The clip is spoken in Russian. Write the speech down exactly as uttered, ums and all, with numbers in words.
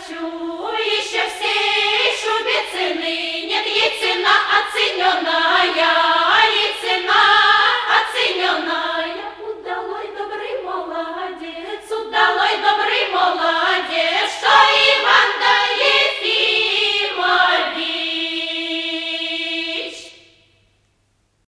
хочу еще всей шубе цены. Нет, ей цена оцененная, ей цена оцененная.